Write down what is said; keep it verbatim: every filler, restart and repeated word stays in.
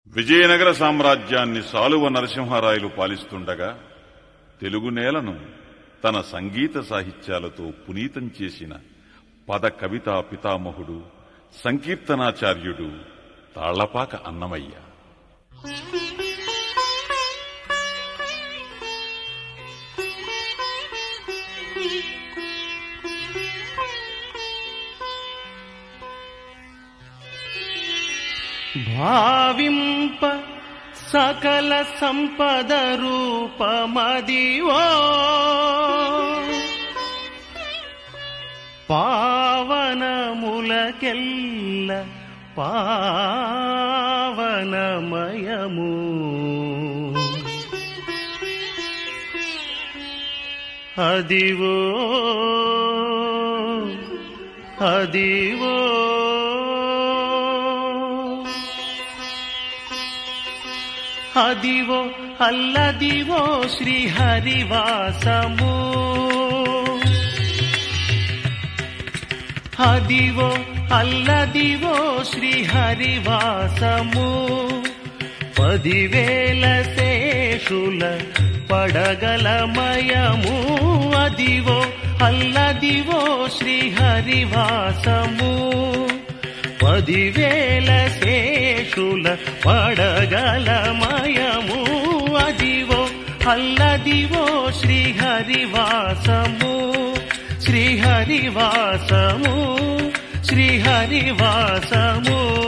విజయనగర సామ్రాజ్యాన్ని సాలువ నరసింహరాయలు పాలిస్తుండగా తెలుగు నేలను తన సంగీత సాహిత్యాలతో పునీతం చేసిన పద కవితా పితామహుడు సంకీర్తనాచార్యుడు తాళ్లపాక అన్నమయ్య. భావింప సకల సంపద రూపమదివో పావనములకెల్ల పావనమయము అదివో అదివో అదివో అల్లదివో శ్రీహరివాసము అదివో అల్లదివో శ్రీహరివాసము పదివేల శేషుల పడగలమయము అదివో అల్లదివో శ్రీహరివాసము పదివేల శేషుల పడగలమయము అదివో అల్లదివో శ్రీహరివాసము శ్రీహరివాసము శ్రీహరివాసము.